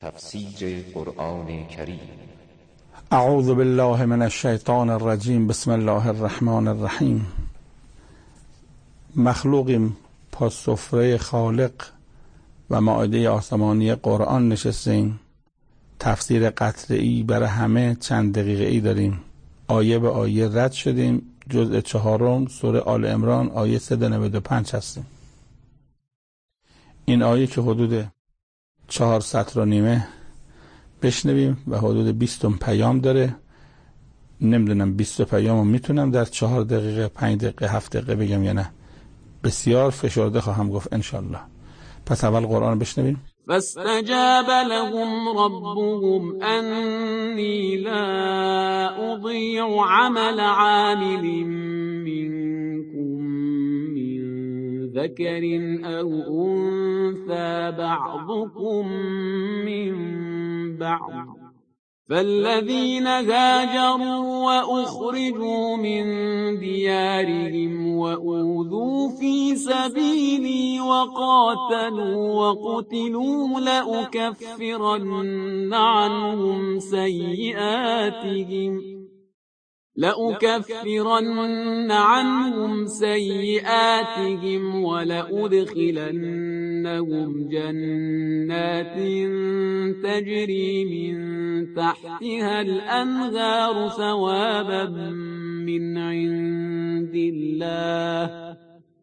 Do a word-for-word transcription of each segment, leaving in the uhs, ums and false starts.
تفسیر قرآن کریم. اعوذ بالله من الشیطان الرجیم. بسم الله الرحمن الرحیم. مخلوقیم پس سفره خالق و مائده آسمانی قرآن نشستیم. تفسیر قطعی برای همه چند دقیقه ای داریم. آیه به آیه رد شدیم. جزء چهارم سوره آل عمران آیه صد و نود و پنج هستیم. این آیه که حدود چهار سطر و نیمه بشنویم و حدود بیست پیام داره. نمیدونم بیست پیام رو میتونم در چهار دقیقه پنج دقیقه هفت دقیقه بگم یا نه. بسیار فشرده خواهم گفت انشالله. پس اول قرآن بشنویم. فاستجاب لهم ربهم أني لا أضيع عمل عامل منكم من ذكر أو أنثى بعضكم من بعض فالذين هاجروا وأخرجوا من ديارهم وأوذوا في سبيلي وقاتلوا وقتلوا لأكفرن عنهم سيئاتهم لأكفرن عنهم سيئاتهم ولأدخلنهم جنات تجري من تحتها الأنهار ثوابا من عند الله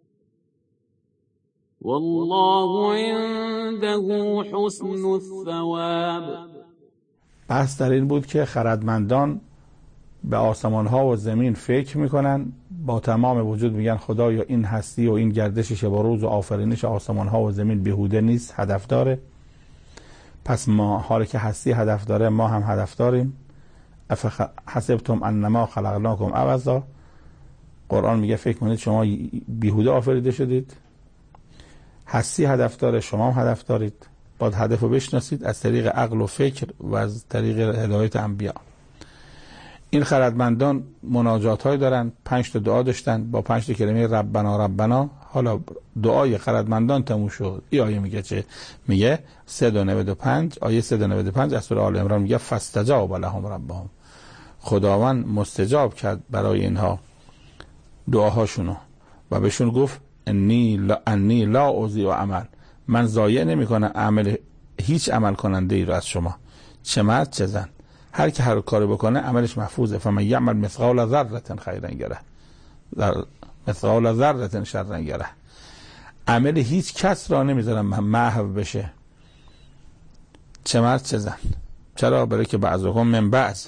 والله عنده حسن الثواب. بحث در این بود که خردمندان به آسمان ها و زمین فکر میکنن، با تمام وجود میگن خدایا این هستی و این گردش شب و روز و آفرینش آسمان ها و زمین بیهوده نیست، هدف داره. پس ما حالی که هستی هدف داره ما هم هدف داریم. حسبتم انما خلقناکم عبثا. قرآن میگه فکر کنید شما بیهوده آفریده شدید. هستی هدف داره، شما هم هدف دارید. باید هدف رو بشناسید از طریق عقل و فکر و از طریق هدایت انبیا. این خردمندان مناجات های دارن، پنج تا دعا داشتن با پنج تا کلمه ربنا ربنا. حالا دعای خردمندان تموم شد. این آیه میگه چه؟ میگه صد و نود و پنج آیه صد و نود و پنج از سوره آل عمران میگه فاستجاب لهم ربهم. خداوند مستجاب کرد برای اینها دعاهاشونو و بهشون گفت انی لا انی لا اضیع عمل. من ضایع نمیکنم عمل هیچ عمل کننده ای رو از شما، چه مرد چه زن. هر کی هر کاری بکنه عملش محفوظه. فمن یعمل مثقال ذره خیرا یره مثقال ذره شرا یره. عمل هیچ کس را نمیذارم محو بشه، چه مرد چه زن. چرا؟ برای که بعضکم من بعض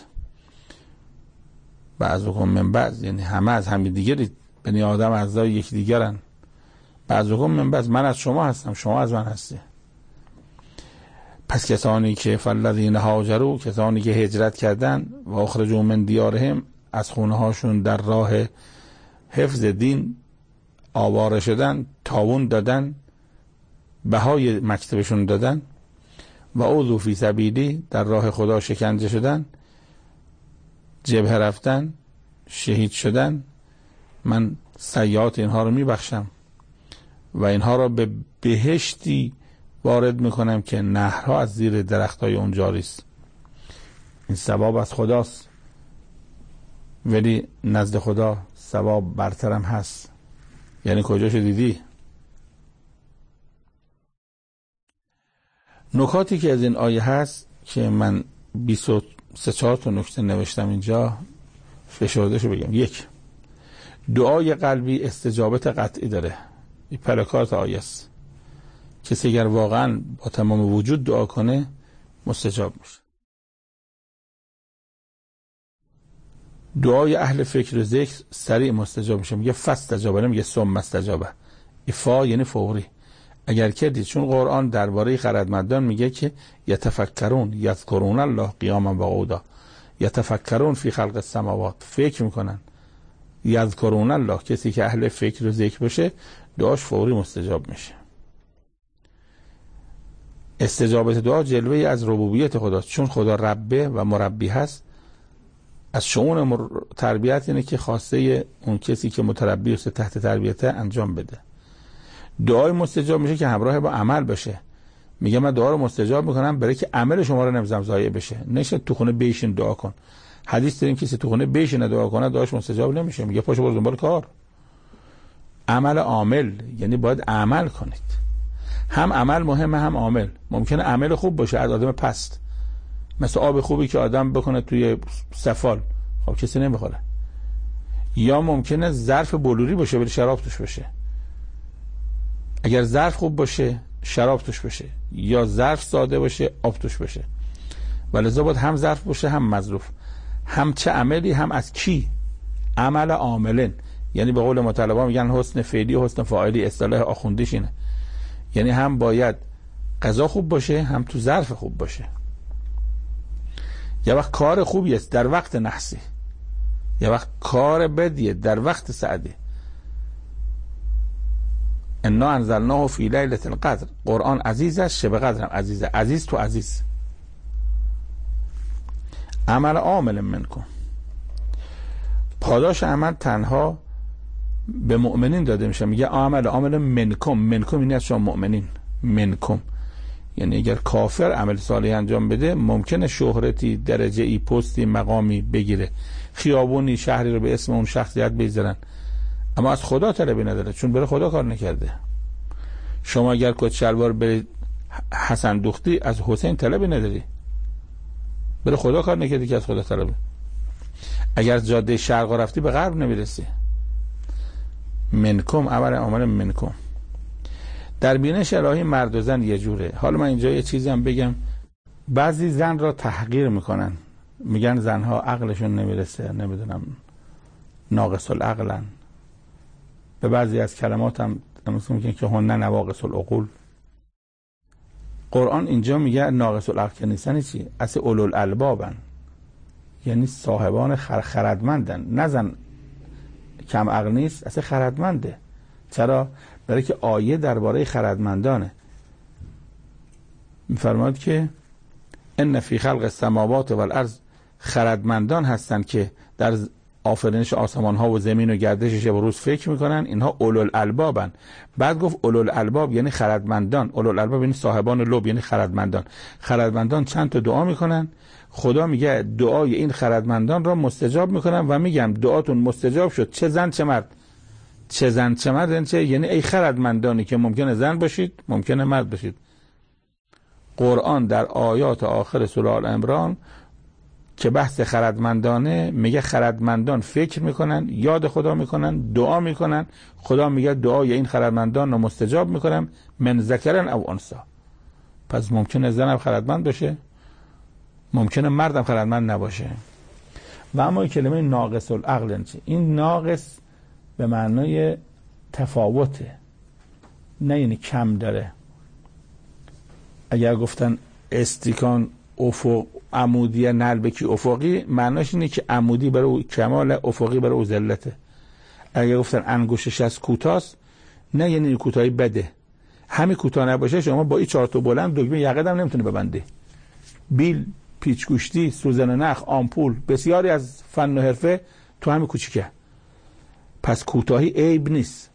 بعضکم من بعض، یعنی همه از هم دیگری، بنی آدم اعضای یکی دیگرن. بعضکم من بعض، من از شما هستم، شما از من هستی. پس کسانی که فالذین هاجروا، کسانی که هجرت کردن، و اخرجوا من دیارهم، از خونه هاشون در راه حفظ دین آواره شدن، تاوون دادن، بهای مکتبشون دادن، و اوذوا فی سبیلی، در راه خدا شکنجه شدن، جبهه رفتن، شهید شدن، من سیئات اینها رو میبخشم و اینها را به بهشتی وارد میکنم که نهرها از زیر درختای اون جاری است. این ثواب از خداست، ولی نزد خدا ثواب برترم هست. یعنی کجاشو دیدی؟ نکاتی که از این آیه هست که من بیست و سه چهار تا نکته نوشتم اینجا، فشردهشو بگم. یک، دعای قلبی استجابت قطعی داره. این پرکارت آیه است. کسی اگر واقعا با تمام وجود دعا کنه مستجاب میشه. دعای اهل فکر و ذکر سریع مستجاب میشه. میگه فاستجابه، نمیگه ثم استجابه. فا یعنی فوری. اگر کردید، چون قرآن درباره خردمندان میگه که یتفکرون یذکرون الله قیاما و قعودا، یتفکرون فی خلق السماوات، فکر میکنن. یذکرون الله، کسی که اهل فکر و ذکر باشه دعاش فوری مستجاب میشه. استجابت دعا جلوه از ربوبیت خداست، چون خدا ربه و مربی هست. از شؤون مر... تربیت اینه که خواسته اون کسی که متربی است تحت تربیته انجام بده. دعای مستجاب میشه که همراه با عمل باشه. میگه من دعا رو مستجاب میکنم برای که عمل شما رو نمیذارم ضایع بشه. نشه تو خونه بشین دعا کن. حدیث داریم کسی تو خونه بشینه دعا کنه دعاش مستجاب نمیشه. میگه پاشو برو دنبال کار. عمل عامل یعنی باید عمل کنید. هم عمل مهمه هم عامل. ممکنه عمل خوب باشه از آدم پست، مثل آب خوبی که آدم بکنه توی سفال، خب کسی نمیخوره. یا ممکنه ظرف بلوری باشه ولی شراب توش باشه. اگر ظرف خوب باشه شراب توش باشه، یا ظرف ساده باشه آب توش باشه. ولذا باید هم ظرف باشه هم مظروف. هم چه عملی هم از کی؟ عمل عاملن، یعنی به قول مطلبا میگن حسن فعلی و حسن فاعلی، اصطلاح آخوندیش اینه. یعنی هم باید غذا خوب باشه هم تو ظرف خوب باشه. یه وقت کار خوبی است در وقت نحسی، یه وقت کار بدیه در وقت سعدی. انا انزلناه فی لیلة القدر. قرآن عزیز است، شب قدر هم عزیزه. عزیز تو عزیز. عمل عامل منکم. پاداش عمل تنها به مؤمنین داده میشه. میگه عمل عامل منکم. منکم این از شما مؤمنین. منکم یعنی اگر کافر عمل صالح انجام بده ممکنه شهرتی، درجه ای، پستی، مقامی بگیره، خیابونی، شهری رو به اسم اون شخصیت بذارن، اما از خدا طلبی نداره چون برای خدا کار نکرده. شما اگر کت شلوار برید حسن دوختی از حسین طلبی نداری، برای خدا کار نکردی که از خدا طلبی. اگر جاده شرق رفتی به غرب نمیرسی. منکم عمل عامل منکم. در بینش الهی مرد و زن یه جوره. حالا من اینجا یه چیزی هم بگم. بعضی زن را تحقیر میکنن، میگن زنها عقلشون نمیرسه، نمیدونم ناقص العقلن. به بعضی از کلمات هم میگن که هن نواقص العقول. قرآن اینجا میگه ناقص العقل که نیستن چی؟ اصل اولو الالبابن، یعنی صاحبان خر خردمندن. نه زن کم عقل نیست، اصل خردمنده. چرا؟ برای که آیه درباره خردمندانه. میفرماید که ان فی خلق السماوات و الارض، خردمندان هستند که در آفرینش آسمان ها و زمین و گردش شب و روز فکر میکنن. اینها اولو الالبابن. بعد گفت اولو الالباب یعنی خردمندان. اولو الالباب یعنی صاحبان لب، یعنی خردمندان. خردمندان چند تا دعا میکنن. خدا میگه دعای این خردمندان را مستجاب میکنم و میگم دعاتون مستجاب شد، چه زن چه مرد. چه زن چه مرد چه؟ یعنی ای خردمندانی که ممکنه زن باشید ممکنه مرد باشید. قرآن در آیات آخر سوره آل عمران که بحث خردمندانه میگه خردمندان فکر میکنن، یاد خدا میکنن، دعا میکنن. خدا میگه دعای این خردمندان رو مستجاب میکنم من ذکرن او انثی. پس ممکنه زنم خردمند باشه، ممکنه مردم خردمند نباشه. و اما کلمه ناقص العقل چی؟ این ناقص به معنای تفاوته، نه یعنی کم داره. اگر گفتن استیکان افق عمودی نلبکی افقی، معناش اینه که عمودی برای او کمال، افقی برای او ذلته. اگر گفتن انگشتش از کوتاست، نه یعنی کوتاهی بده. همین کوتاه نباشه شما با این چهار تا بلند دکمه یقه هم نمیتونه ببنده. بیل، پیچگوشتی، سوزن نخ، آمپول، بسیاری از فن و حرفه تو همین کوچیکه. پس کوتاهی عیب نیست.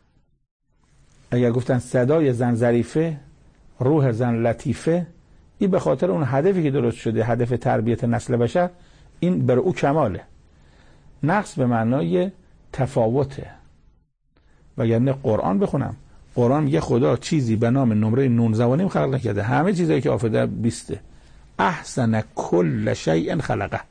اگر گفتن صدای زن ظریفه، روح زن لطیفه، این به خاطر اون هدفی که درست شده، هدف تربیت نسل بشر، این برای او کماله. نقص به معنای تفاوته. وگرنه قرآن بخونم، قرآن میگه خدا چیزی به نام نمره نونزده و نیم خلق نکرده. همه چیزایی که آفریده بیسته. احسن کل شیء خلقه.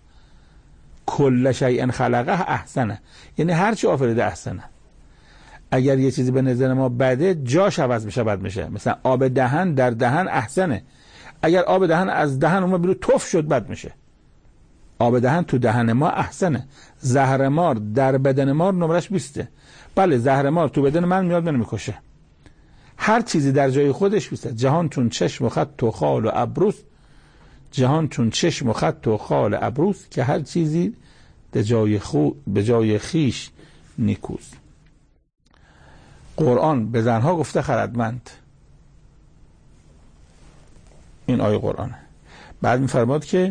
کل شیء خلقه احسنه، یعنی هر چی آفریده احسنه. اگر یه چیزی به نظر ما بده، جاش عوض میشه، بد میشه. مثلا آب دهن در دهن احسنه. اگر آب دهن از دهن اون بیرون تف شد، بد میشه. آب دهن تو دهن ما احسنه. زهر مار در بدن ما نمرش بیسته. بله زهر مار تو بدن من میاد منو میکشه. هر چیزی در جای خودش بیسته. جهان چون چشم و خط و خال و ابروس، جهان چون چشم و خط و خال ابروس، که هر چیزی به جای خو به جای خیش نیکوست. قرآن به زنها گفته خردمند. این آیه قرآنه. بعد می‌فرماد که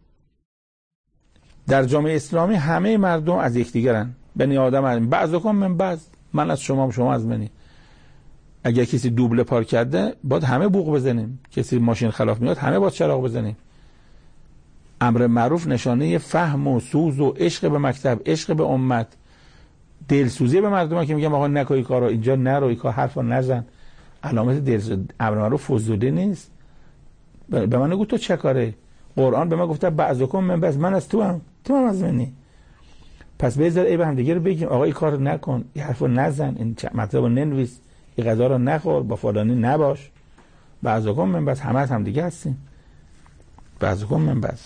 در جامعه اسلامی همه مردم از یکدیگرن. بنی آدم هم بعضکم من بعض، من از شما، شما از منی. اگر کسی دوبله پارک کرده باید همه بوق بزنیم، کسی ماشین خلاف میاد همه باید چراغ بزنیم. امر معروف نشانه فهم و سوز و عشق به مکتب، عشق به امت، دلسوزی به مردم که میگم آقا نکن کارا، اینجا نرو، این کار حرفا نزن. علامت دلسوزی امر معروف فضولی نیست. به من نگو تو چه کاره؟ قرآن به من گفته بعضکم من بعض، من از تو هم تو هم از منی. پس بذار ای به هم دیگه رو بگیم آقا این کار نکن، این حرفو نزن، این مطلب رو ننویس، این غذا رو نخور، با فلانی نباش. بعضکم من بعض، همه هم دیگه هستیم. بعضکم من بعض.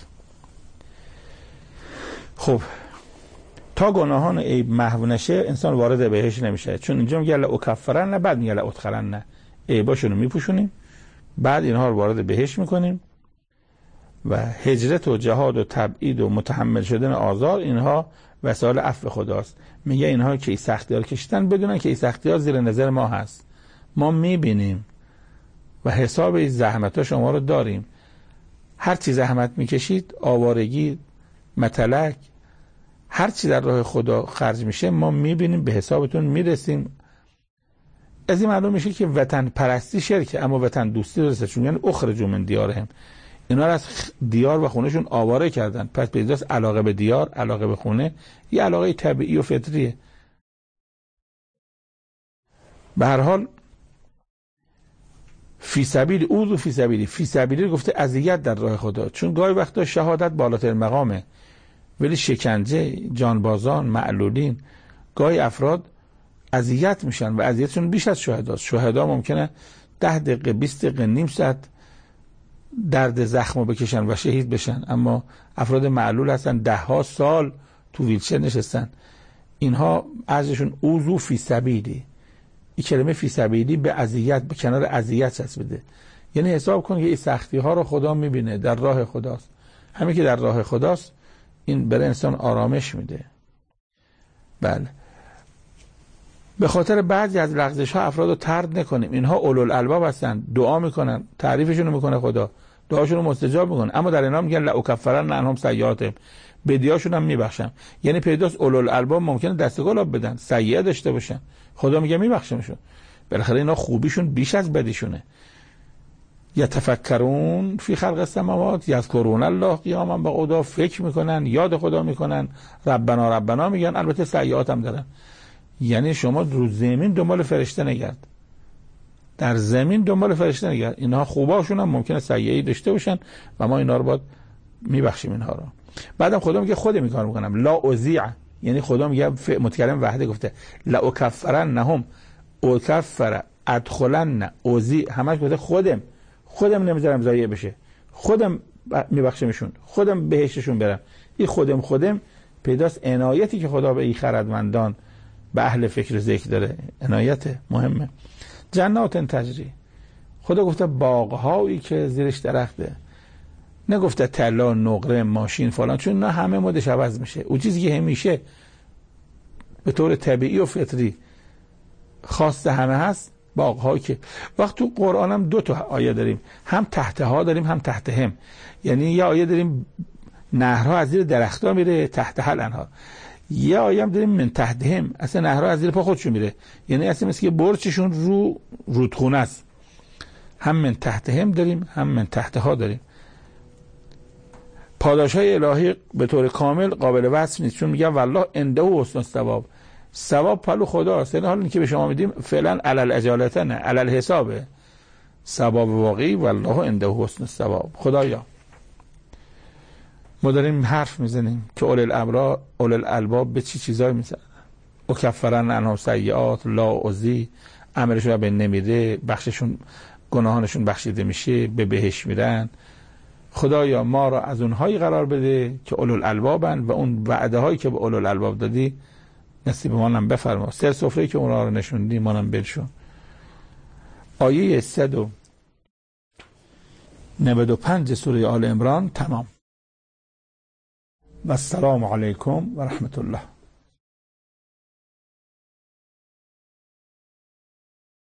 خب تا گناهان عیب محو نشه انسان وارد بهش نمیشه، چون اینجا میگه لا اکفرن، نه بعد میگه لا ادخلن، نه عیباشون رو میپوشونیم بعد اینها رو وارد بهش میکنیم. و هجرت و جهاد و تبعید و متحمل شدن آزار اینها وسایل عفو خداست. میگه اینها که این سختی ها رو کشیدن بدونن که این سختی ها زیر نظر ما هست، ما میبینیم و حساب این زحمت ها شما رو داریم. هر چی زحمت میکشید، آوارگی، متلک، هر چی در راه خدا خرج میشه ما میبینیم، به حسابتون میرسیم. از این معلوم میشه که وطن پرستی شرکه، اما وطن دوستی درسته، چون یعنی اخرجوا من دیارهم، اینا رو از دیار و خونهشون آواره کردن. پس پیداست علاقه به دیار، علاقه به خونه یه علاقه طبیعی و فطریه. به هر حال فی سبیل اوذ فی سبیلی، فی سبیلی گفته اذیت در راه خدا، چون گاهی وقتا شهادت بالاتر مقامه، ولی شکنجه، جانبازان، معلولین، گاهی افراد اذیت میشن و اذیتشون بیش از شهداست. شهدا ممکنه ده دقیقه بیست دقیقه نیم ساعت درد زخمو بکشن و شهید بشن، اما افراد معلول هستن ده ها سال تو ویلچر نشستن. اینها ارزششون اوذ فی سبیلی. این کلمه فی سبیلی به اذیت، به کنار اذیت چسبیده، یعنی حساب کن که این سختی ها رو خدا میبینه، در راه خداست. همین که در راه خداست این برای انسان آرامش میده. بله، به خاطر بعضی از لغزش ها افراد رو طرد نکنیم. اینها اولوالالباب هستن، دعا میکنن، تعریفشون رو میکنه خدا، دعاشون رو مستجاب میکنن، اما در اینا میگن لا اکفرن عنهم سیئاتهم، بدیاشون هم میبخشم. یعنی پیداست اولوالالباب ممکنه دستگل آب بدن، سیئه داشته باشن، خدا میگه میبخشمشون. بالاخره اینا خوبیشون بیش از بدیشونه. یتفکرون فی خلق السماوات یذکرون الله قیاما و قعودا، فکر میکنن، یاد خدا میکنن، ربنا ربنا میگن، البته سیئات هم دارن. یعنی شما رو زمین دنبال فرشته نگرد، در زمین دنبال فرشته نگرد. اینها خوباشون هم ممکنه سیئه‌ای داشته باشن و ما اینا رو باید میبخشیم اینها رو. بعدم خدا میگه خود این کار میکنم، لا اذیع، یعنی خدا میگه متکلم وحده گفته لا اکفرنهم، اکفر، ادخلن، اوزی، همش گفته خودم خودم نمیذارم ضایع بشه، خودم میبخشمشون، خودم بهشتشون برم. این خودم خودم پیداست عنایتی که خدا به این خردمندان، به اهل فکر ذکر داره، عنایت مهمه. جنات تجری، خدا گفته باغهایی که زیرش درخته، نگفته طلا، نقره، ماشین فلان، چون نه همه مدش عوض میشه. اون چیزی که همیشه به طور طبیعی و فطری خاص همه هست، باغهایی که وقت تو قرآن هم دو تا آیه داریم، هم تحتها داریم هم تحتهم. یعنی یه آیه داریم نهرها از زیر درختها میره، تحتها الانهار. یه آیه هم داریم من تحتهم، اصلا نهرها از زیر پا خودشون میره، یعنی اصلا مثل که برچشون رو رودخونه است. هم من تحتهم داریم هم من تحتها داریم. پاداشهای الهی به طور کامل قابل وصف نیست، چون میگن والله عنده حسن الثواب، ثواب پلو خداست. یعنی حالا که به شما میدیم فعلا علل اجالته نه، علل حسابه، ثواب واقعی والله عنده حسن الثواب. خدایا ما داریم حرف میزنیم که اول الامر اول الالباب به چی چیزایی میزنن، او کفرن عنهم سیئات، لا اوزی، امرشون به نمیده، بخششون گناهانشون بخشیده میشه، به بهش میرن. خدایا ما را از اونهایی قرار بده که اولو الالبابن و اون وعده هایی که به اولو الالباب دادی نصیب ما هم بفرما. سر سفره که اونها رو نشوندی ما هم بلشون. آیه صد و نود و پنج سوره آل عمران تمام. و السلام علیکم و رحمت الله.